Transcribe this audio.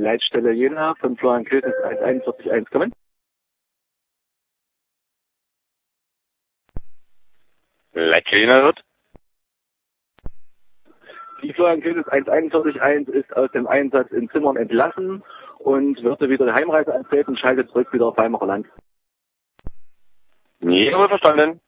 Leitstelle Jena von Florian Köthes 1411 kommen. Leitstelle Jena wird. Die Florian Köthes 1411 ist aus dem Einsatz in Zimmern entlassen und wird wieder die Heimreise antreten und schaltet zurück wieder auf Weimarer Land. Jawohl, verstanden.